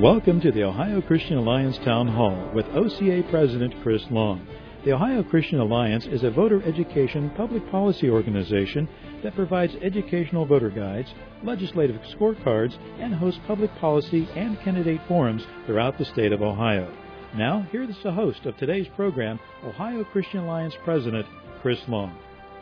Welcome to the Ohio Christian Alliance Town Hall with OCA President Chris Long. The Ohio Christian Alliance is a voter education public policy organization that provides educational voter guides, legislative scorecards, and hosts public policy and candidate forums throughout the state of Ohio. Now, here is the host of today's program, Ohio Christian Alliance President Chris Long.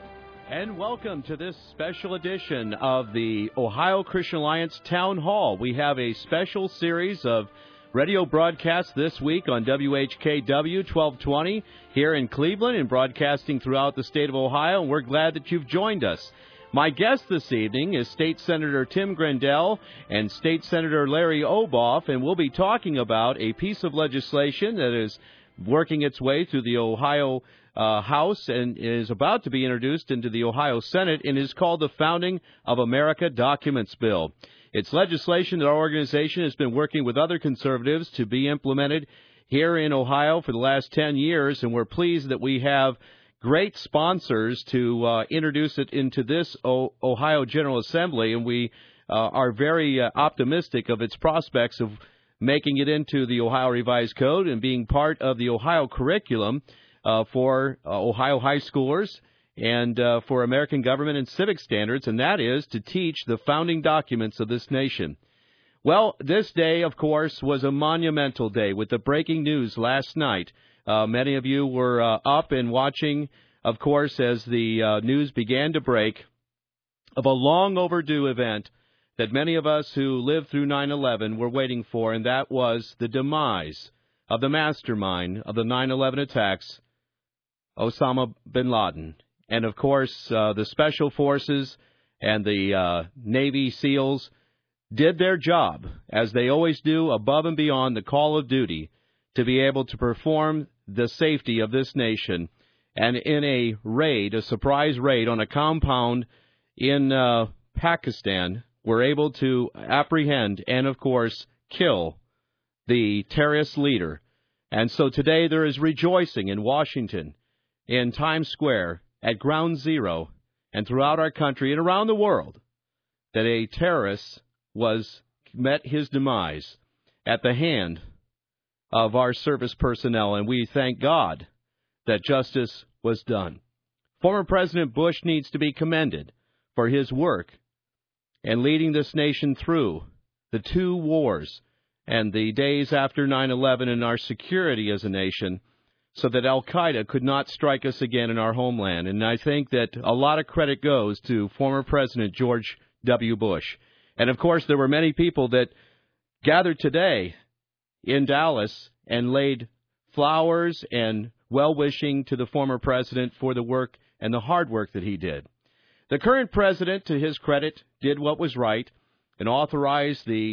And welcome to this special edition of the Ohio Christian Alliance Town Hall. We have a special series of radio broadcasts this week on WHKW 1220 here in Cleveland and broadcasting throughout the state of Ohio, and we're glad that you've joined us. My guest this evening is State Senator Tim Grendell and State Senator Larry Oboff, and we'll be talking about a piece of legislation that is working its way through the Ohio House and is about to be introduced into the Ohio Senate, and is called the Founding of America Documents Bill. It's legislation that our organization has been working with other conservatives to be implemented here in Ohio for the last 10 years, and we're pleased that we have great sponsors to introduce it into this Ohio General Assembly, and we are very optimistic of its prospects of making it into the Ohio Revised Code and being part of the Ohio curriculum for Ohio high schoolers and for American government and civic standards, and that is to teach the founding documents of this nation. Well, this day, of course, was a monumental day with the breaking news last night. Many of you were up and watching, of course, as the news began to break of a long overdue event that many of us who lived through 9/11 were waiting for, and that was the demise of the mastermind of the 9/11 attacks, Osama bin Laden. And, of course, the Special Forces and the Navy SEALs did their job, as they always do, above and beyond the call of duty, to be able to perform the safety of this nation. And in a raid, a surprise raid on a compound in Pakistan, were able to apprehend and, of course, kill the terrorist leader. And so today there is rejoicing in Washington, in Times Square, at Ground Zero, and throughout our country and around the world, that a terrorist met his demise at the hand of our service personnel, and we thank God that justice was done. Former President Bush needs to be commended for his work in leading this nation through the two wars and the days after 9/11 and our security as a nation, so that al-Qaeda could not strike us again in our homeland. And I think that a lot of credit goes to former President George W. Bush. And, of course, there were many people that gathered today in Dallas and laid flowers and well-wishing to the former president for the work and the hard work that he did. The current president, to his credit, did what was right and authorized the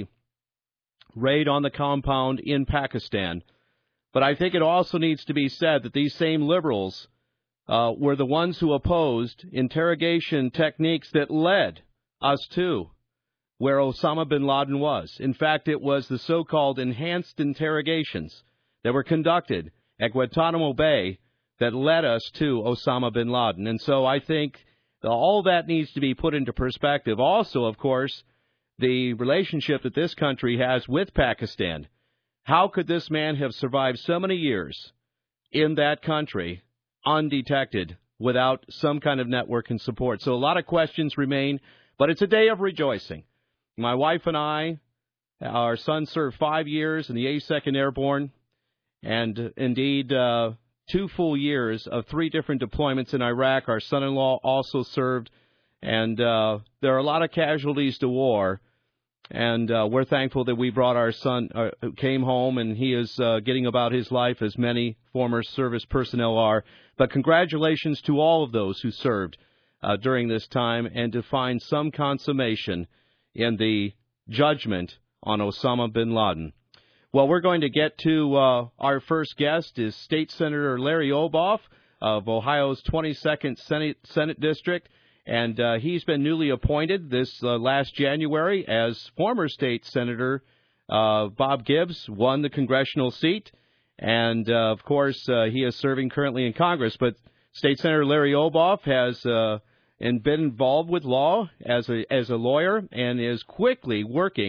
raid on the compound in Pakistan. But I think it also needs to be said that these same liberals were the ones who opposed interrogation techniques that led us to where Osama bin Laden was. In fact, it was the so-called enhanced interrogations that were conducted at Guantanamo Bay that led us to Osama bin Laden. And so I think all that needs to be put into perspective. Also, of course, the relationship that this country has with Pakistan. How could this man have survived so many years in that country undetected without some kind of network and support? So a lot of questions remain, but it's a day of rejoicing. My wife and I, our son served 5 years in the 82nd Airborne, and indeed 2 full years of 3 different deployments in Iraq. Our son-in-law also served, and there are a lot of casualties to war. And we're thankful that we brought our son, who came home, and he is getting about his life as many former service personnel are. But congratulations to all of those who served during this time, and to find some consummation in the judgment on Osama bin Laden. Well, we're going to get to our first guest is State Senator Larry Oboff of Ohio's 22nd Senate District. And he's been newly appointed this last January as former State Senator Bob Gibbs won the congressional seat. And, of course, he is serving currently in Congress. But State Senator Larry Oboff has been involved with law as a lawyer and is quickly working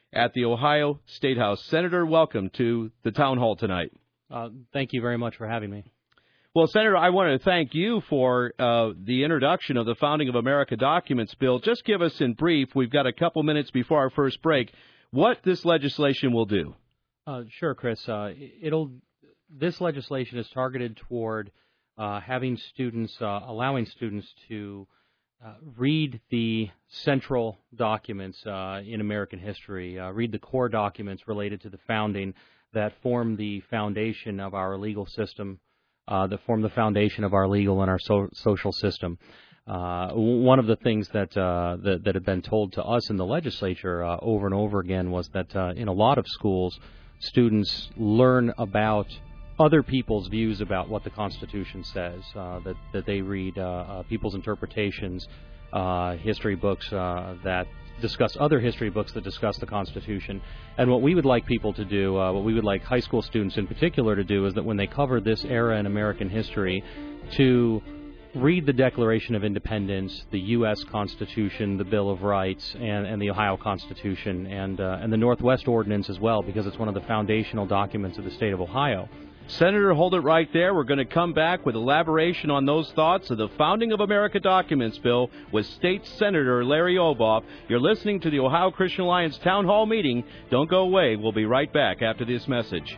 at the Ohio State House. Senator, welcome to the town hall tonight. Thank you very much for having me. Well, Senator, I want to thank you for the introduction of the Founding of America Documents Bill. Just give us in brief, we've got a couple minutes before our first break, what this legislation will do. Sure, Chris. This legislation is targeted toward allowing students to read the central documents in American history, read the core documents related to the founding that form the foundation of our legal system, that form the foundation of our legal and our social system. One of the things that had been told to us in the legislature over and over again was that in a lot of schools, students learn about other people's views about what the Constitution says, that they read people's interpretations, history books that discuss other history books that discuss the Constitution. And what we would like people to do, what we would like high school students in particular to do, is that when they cover this era in American history, to read the Declaration of Independence, the U.S. Constitution, the Bill of Rights, and the Ohio Constitution, and the Northwest Ordinance as well, because it's one of the foundational documents of the state of Ohio. Senator, hold it right there. We're going to come back with elaboration on those thoughts of the Founding of America Documents Bill with State Senator Larry Oboff. You're listening to the Ohio Christian Alliance Town Hall meeting. Don't go away. We'll be right back after this message.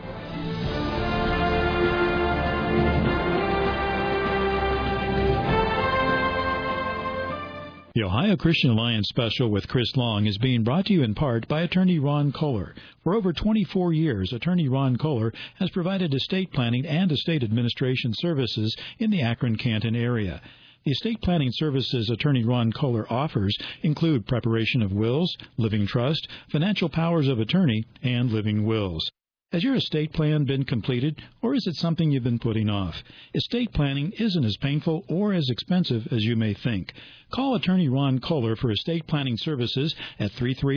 The Ohio Christian Alliance Special with Chris Long is being brought to you in part by Attorney Ron Kohler. For over 24 years, Attorney Ron Kohler has provided estate planning and estate administration services in the Akron-Canton area. The estate planning services Attorney Ron Kohler offers include preparation of wills, living trust, financial powers of attorney, and living wills. Has your estate plan been completed, or is it something you've been putting off? Estate planning isn't as painful or as expensive as you may think. Call Attorney Ron Kohler for estate planning services at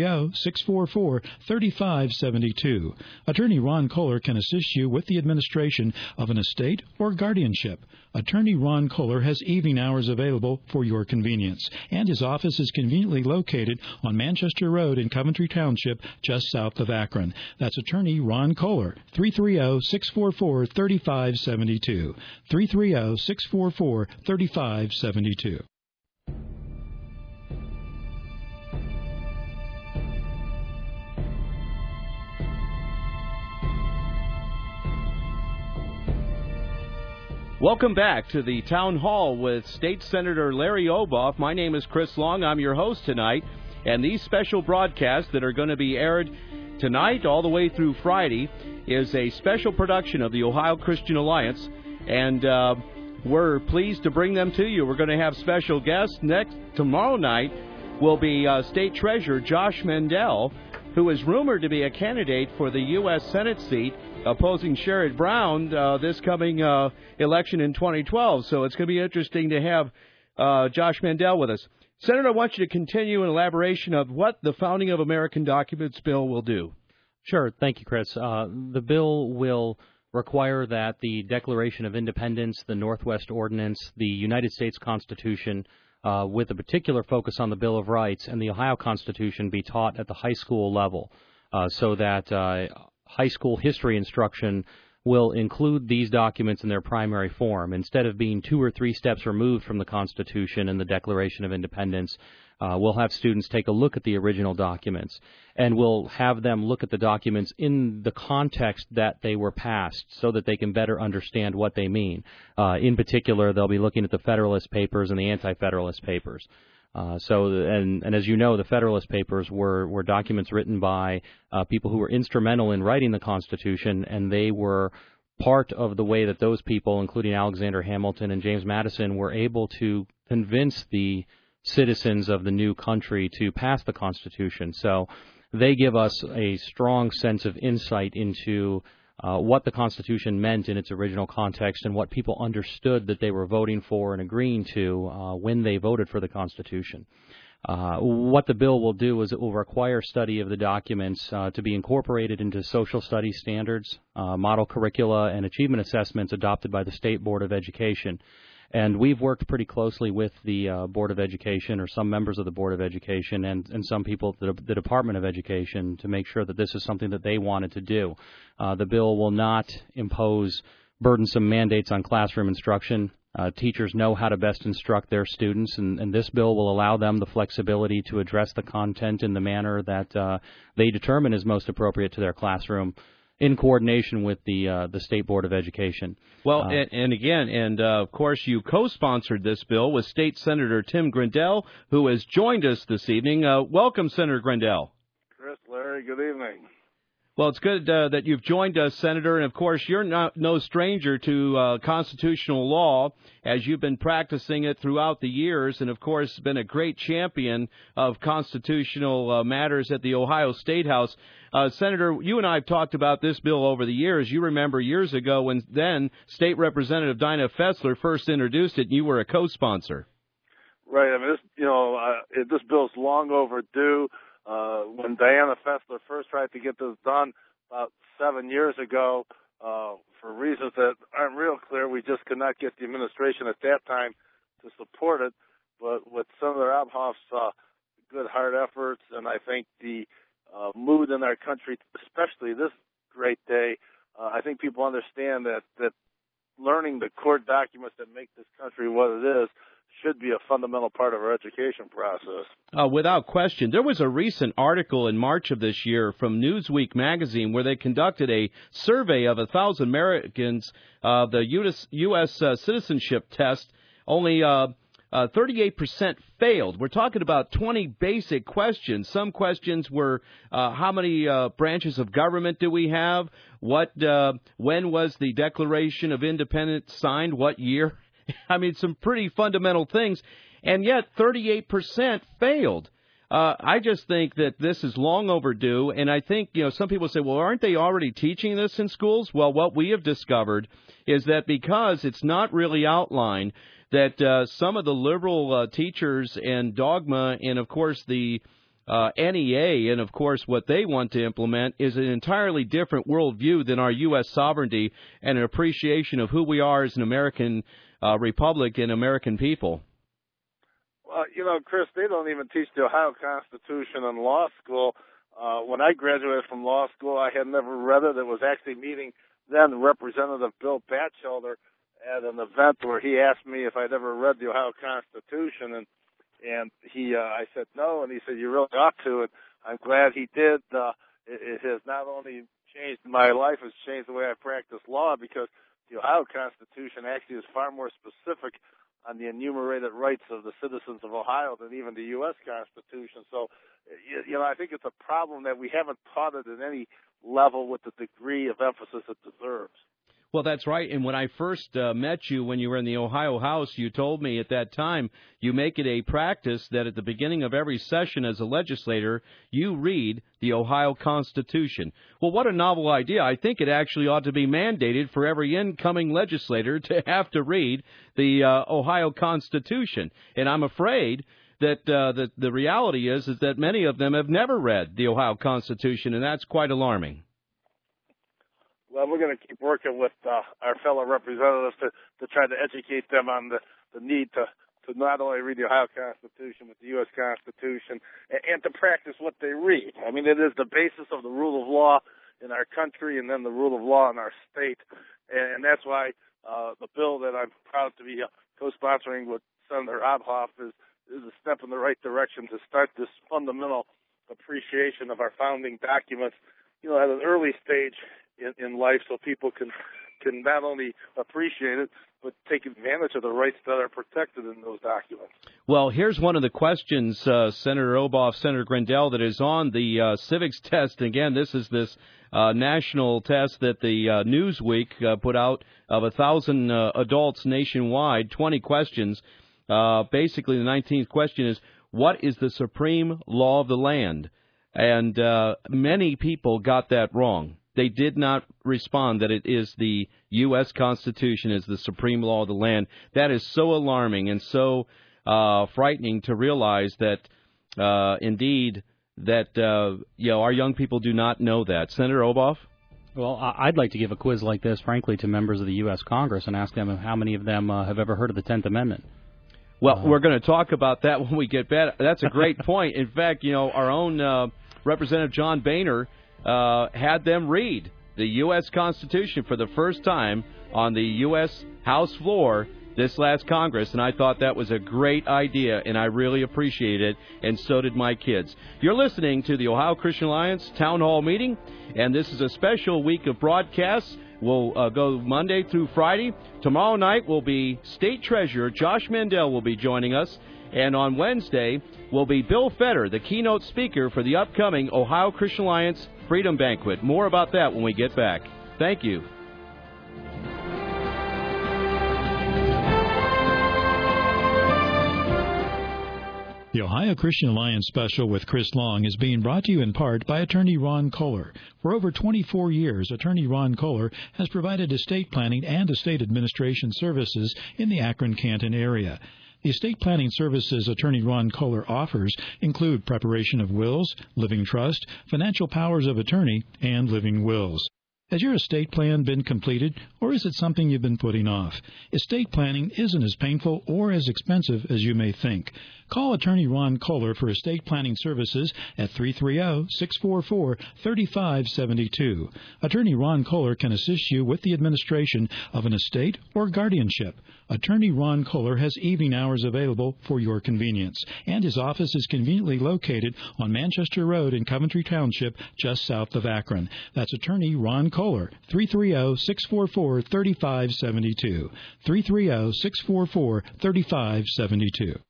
330-644-3572. Attorney Ron Kohler can assist you with the administration of an estate or guardianship. Attorney Ron Kohler has evening hours available for your convenience, and his office is conveniently located on Manchester Road in Coventry Township, just south of Akron. That's Attorney Ron Kohler, 330-644-3572. 330-644-3572. Welcome back to the Town Hall with State Senator Larry Oboff. My name is Chris Long. I'm your host tonight. And these special broadcasts that are going to be aired tonight all the way through Friday is a special production of the Ohio Christian Alliance. And we're pleased to bring them to you. We're going to have special guests. Tomorrow night will be State Treasurer Josh Mandel, who is rumored to be a candidate for the U.S. Senate seat opposing Sherrod Brown this coming election in 2012. So it's going to be interesting to have Josh Mandel with us. Senator, I want you to continue an elaboration of what the Founding of American Documents Bill will do. Sure. Thank you, Chris. The bill will require that the Declaration of Independence, the Northwest Ordinance, the United States Constitution, with a particular focus on the Bill of Rights, and the Ohio Constitution be taught at the high school level, so that high school history instruction will include these documents in their primary form. Instead of being 2 or 3 steps removed from the Constitution and the Declaration of Independence, we'll have students take a look at the original documents, and we'll have them look at the documents in the context that they were passed so that they can better understand what they mean. In particular, they'll be looking at the Federalist Papers and the Anti-Federalist Papers. And as you know, the Federalist Papers were documents written by people who were instrumental in writing the Constitution, and they were part of the way that those people, including Alexander Hamilton and James Madison, were able to convince the citizens of the new country to pass the Constitution. So they give us a strong sense of insight into what the Constitution meant in its original context and what people understood that they were voting for and agreeing to when they voted for the Constitution. What the bill will do is it will require study of the documents to be incorporated into social studies standards, model curricula, and achievement assessments adopted by the State Board of Education. And we've worked pretty closely with the Board of Education, or some members of the Board of Education, and some people at the Department of Education, to make sure that this is something that they wanted to do. The bill will not impose burdensome mandates on classroom instruction. Teachers know how to best instruct their students, and this bill will allow them the flexibility to address the content in the manner that they determine is most appropriate to their classroom, in coordination with the State Board of Education. Well, of course, you co-sponsored this bill with State Senator Tim Grindell, who has joined us this evening. Welcome, Senator Grindell. Chris, Larry, good evening. Well, it's good that you've joined us, Senator, and of course you're no stranger to constitutional law, as you've been practicing it throughout the years, and of course been a great champion of constitutional matters at the Ohio State House. Senator, you and I have talked about this bill over the years. You remember years ago when then State Representative Dinah Fessler first introduced it, and you were a co-sponsor. Right. I mean, this bill's long overdue. When Diana Fessler first tried to get this done about 7 years ago, for reasons that aren't real clear, we just could not get the administration at that time to support it. But with Senator Obhoff's good hard efforts, and I think the mood in our country, especially this great day, I think people understand that learning the core documents that make this country what it is should be a fundamental part of our education process. Without question. There was a recent article in March of this year from Newsweek magazine where they conducted a survey of 1,000 Americans, the U.S. citizenship test. Only 38% failed. We're talking about 20 basic questions. Some questions were, how many branches of government do we have? When was the Declaration of Independence signed? What year? I mean, some pretty fundamental things, and yet 38% failed. I just think that this is long overdue, and I think, some people say, well, aren't they already teaching this in schools? Well, what we have discovered is that because it's not really outlined, that some of the liberal teachers and dogma, and, of course, the NEA, and, of course, what they want to implement is an entirely different worldview than our U.S. sovereignty and an appreciation of who we are as an American republic and American people. Well, Chris, they don't even teach the Ohio Constitution in law school. When I graduated from law school, I had never read it. It was actually meeting then Representative Bill Batchelder at an event where he asked me if I'd ever read the Ohio Constitution, and I said no, and he said, you really ought to, and I'm glad he did. It has not only changed my life, it's changed the way I practice law, because the Ohio Constitution actually is far more specific on the enumerated rights of the citizens of Ohio than even the U.S. Constitution. So, I think it's a problem that we haven't taught it at any level with the degree of emphasis it deserves. Well, that's right. And when I first met you when you were in the Ohio House, you told me at that time you make it a practice that at the beginning of every session as a legislator, you read the Ohio Constitution. Well, what a novel idea. I think it actually ought to be mandated for every incoming legislator to have to read the Ohio Constitution. And I'm afraid that the reality is that many of them have never read the Ohio Constitution, and that's quite alarming. Well, we're going to keep working with our fellow representatives to try to educate them on the need to not only read the Ohio Constitution, but the U.S. Constitution, and to practice what they read. I mean, it is the basis of the rule of law in our country and then the rule of law in our state. And that's why the bill that I'm proud to be co-sponsoring with Senator Obhoff is a step in the right direction to start this fundamental appreciation of our founding documents, at an early stage in life, so people can not only appreciate it, but take advantage of the rights that are protected in those documents. Well, here's one of the questions, Senator Obhoff, Senator Grindell, that is on the civics test. Again, this is this national test that the Newsweek put out of 1,000 adults nationwide, 20 questions. Basically, the 19th question is, what is the supreme law of the land? And many people got that wrong. They did not respond that it is the U.S. Constitution is the supreme law of the land. That is so alarming and so frightening to realize that, indeed, that our young people do not know that. Senator Obhoff? Well, I'd like to give a quiz like this, frankly, to members of the U.S. Congress and ask them how many of them have ever heard of the 10th Amendment. Well, we're going to talk about that when we get back. That's a great point. In fact, our own Representative John Boehner had them read the U.S. Constitution for the first time on the U.S. House floor this last Congress, and I thought that was a great idea, and I really appreciate it, and so did my kids. You're listening to the Ohio Christian Alliance Town Hall meeting, and this is a special week of broadcasts. We'll go Monday through Friday. Tomorrow night will be State Treasurer Josh Mandel will be joining us, and on Wednesday will be Bill Fetter, the keynote speaker for the upcoming Ohio Christian Alliance Freedom Banquet. More about that when we get back. Thank you. The Ohio Christian Alliance Special with Chris Long is being brought to you in part by attorney Ron Kohler. For over 24 years, attorney Ron Kohler has provided estate planning and estate administration services in the Akron-Canton area. The estate planning services attorney Ron Kohler offers include preparation of wills, living trust, financial powers of attorney, and living wills. Has your estate plan been completed, or is it something you've been putting off? Estate planning isn't as painful or as expensive as you may think. Call attorney Ron Kohler for estate planning services at 330-644-3572. Attorney Ron Kohler can assist you with the administration of an estate or guardianship. Attorney Ron Kohler has evening hours available for your convenience, and his office is conveniently located on Manchester Road in Coventry Township, just south of Akron. That's attorney Ron Kohler, 330-644-3572. 330-644-3572.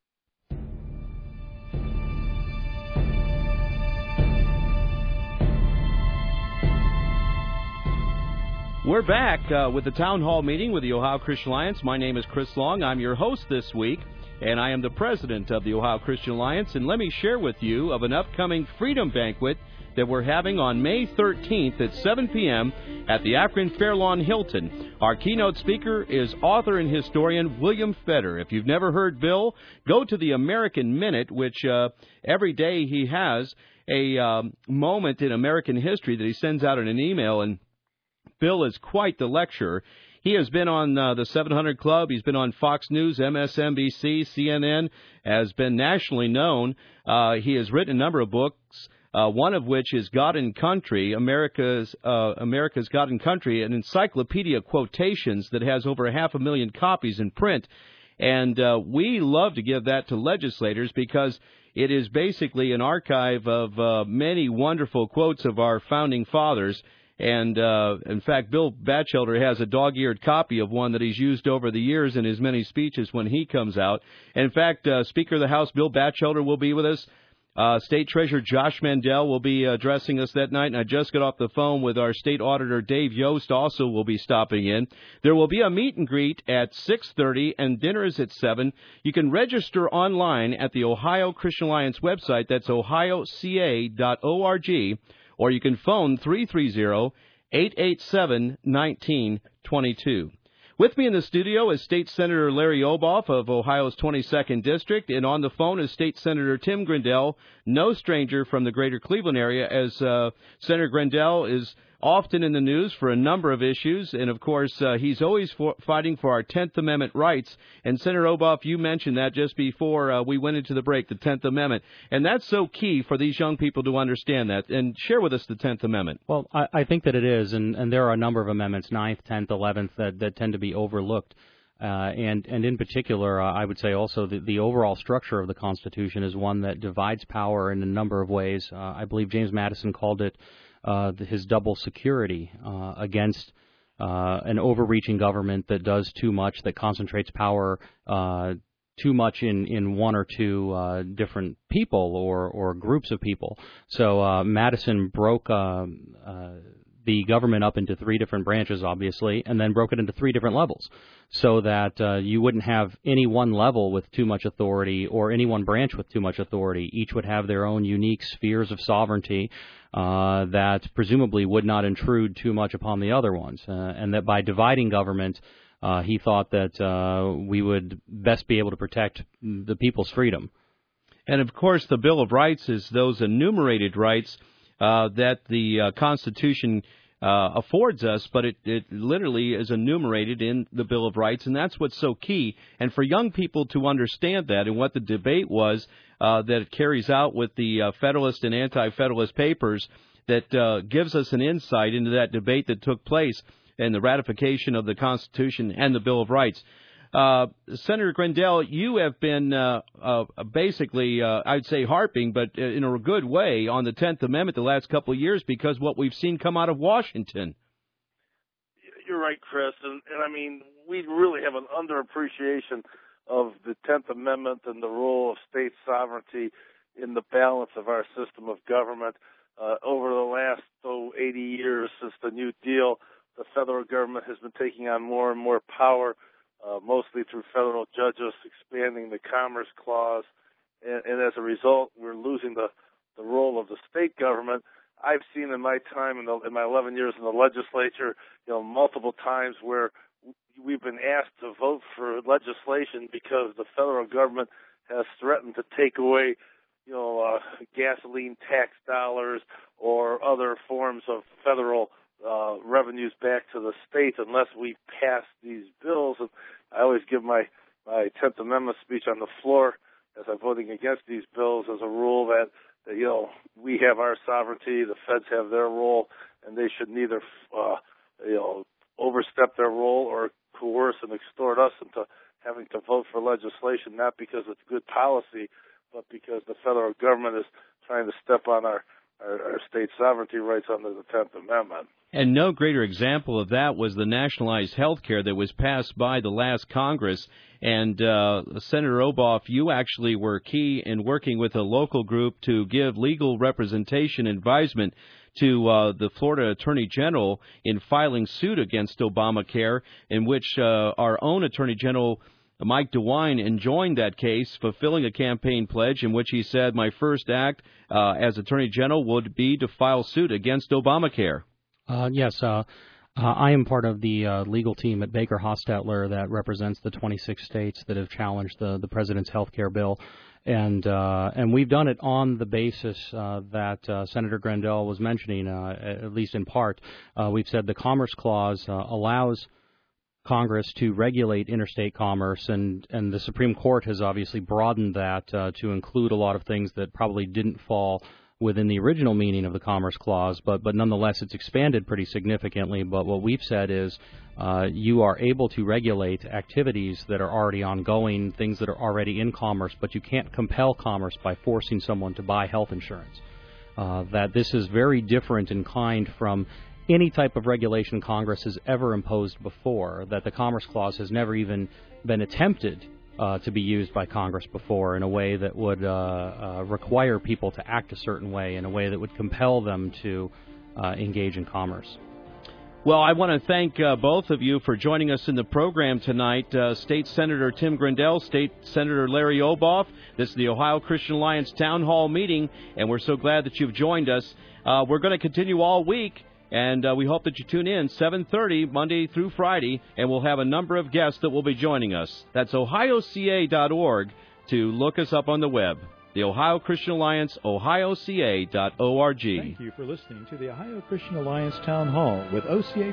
We're back with the Town Hall meeting with the Ohio Christian Alliance. My name is Chris Long. I'm your host this week, and I am the president of the Ohio Christian Alliance. And let me share with you of an upcoming Freedom Banquet that we're having on May 13th at 7 p.m. at the Akron Fairlawn Hilton. Our keynote speaker is author and historian William Fetter. If you've never heard Bill, go to the American Minute, which every day he has a moment in American history that he sends out in an email, and Bill is quite the lecturer. He has been on the 700 Club. He's been on Fox News, MSNBC, CNN, has been nationally known. He has written a number of books, one of which is God and Country, America's God and Country, an encyclopedia of quotations that has over 500,000 copies in print. And we love to give that to legislators because it is basically an archive of many wonderful quotes of our founding fathers. And, in fact, Bill Batchelder has a dog-eared copy of one that he's used over the years in his many speeches when he comes out. And in fact, Speaker of the House Bill Batchelder will be with us. State Treasurer Josh Mandel will be addressing us that night. And I just got off the phone with our State Auditor Dave Yost, also will be stopping in. There will be a meet and greet at 6:30, and dinner is at 7. You can register online at the Ohio Christian Alliance website. That's ohioca.org. Or you can phone 330-887-1922. With me in the studio is State Senator Larry Oboff of Ohio's 22nd District, and on the phone is State Senator Tim Grindell, no stranger from the greater Cleveland area, as Senator Grindell is often in the news for a number of issues, and of course he's always fighting for our 10th Amendment rights. And Senator Oboff, you mentioned that just before we went into the break, the 10th Amendment, and that's so key for these young people to understand that. And share with us the 10th Amendment. Well, I think that it is, and there are a number of amendments, 9th, 10th, 11th, that tend to be overlooked. And in particular, I would say also the overall structure of the Constitution is one that divides power in a number of ways. I believe James Madison called it his double security against an overreaching government that does too much, that concentrates power too much in one or two different people or groups of people. So Madison broke the government up into three different branches, obviously, and then broke it into three different levels, so that you wouldn't have any one level with too much authority or any one branch with too much authority. Each would have their own unique spheres of sovereignty that presumably would not intrude too much upon the other ones, and that by dividing government, he thought that we would best be able to protect the people's freedom. And, of course, the Bill of Rights is those enumerated rights that the Constitution affords us, but it literally is enumerated in the Bill of Rights, and that's what's so key. And for young people to understand that and what the debate was that it carries out with the Federalist and Anti-Federalist papers, that gives us an insight into that debate that took place in the ratification of the Constitution and the Bill of Rights. Senator Grendell, you have been basically, I'd say, harping, but in a good way, on the 10th Amendment the last couple of years because what we've seen come out of Washington. You're right, Chris. And I mean, we really have an underappreciation of the 10th Amendment and the role of state sovereignty in the balance of our system of government. Over the last 80 years since the New Deal, the federal government has been taking on more and more power, mostly through federal judges, expanding the Commerce Clause, and as a result, we're losing the role of the state government. I've seen in my time, in my 11 years in the legislature, multiple times where we've been asked to vote for legislation because the federal government has threatened to take away, gasoline tax dollars or other forms of federal revenues back to the states unless we pass these bills. And I always give my 10th Amendment speech on the floor as I'm voting against these bills as a rule that we have our sovereignty, the feds have their role, and they should neither overstep their role or coerce and extort us into having to vote for legislation, not because it's good policy, but because the federal government is trying to step on our state sovereignty rights under the 10th Amendment. And no greater example of that was the nationalized health care that was passed by the last Congress. And Senator Obhof, you actually were key in working with a local group to give legal representation advisement to the Florida Attorney General in filing suit against Obamacare, in which our own Attorney General Mike DeWine enjoined that case, fulfilling a campaign pledge in which he said, my first act as Attorney General would be to file suit against Obamacare. Yes, I am part of the legal team at Baker Hostetler that represents the 26 states that have challenged the president's health care bill. And we've done it on the basis that Senator Grendell was mentioning, at least in part. We've said the Commerce Clause allows Congress to regulate interstate commerce, and the Supreme Court has obviously broadened that to include a lot of things that probably didn't fall within the original meaning of the Commerce Clause, but nonetheless it's expanded pretty significantly. But what we've said is you are able to regulate activities that are already ongoing, things that are already in commerce, but you can't compel commerce by forcing someone to buy health insurance. That this is very different in kind from any type of regulation Congress has ever imposed before, that the Commerce Clause has never even been attempted to be used by Congress before in a way that would require people to act a certain way, in a way that would compel them to engage in commerce. Well, I want to thank both of you for joining us in the program tonight. State Senator Tim Grendell, State Senator Larry Obhof. This is the Ohio Christian Alliance Town Hall meeting, and we're so glad that you've joined us. We're going to continue all week. And we hope that you tune in 7:30 Monday through Friday, and we'll have a number of guests that will be joining us. That's ohioca.org to look us up on the web. The Ohio Christian Alliance, ohioca.org. Thank you for listening to the Ohio Christian Alliance Town Hall with OCA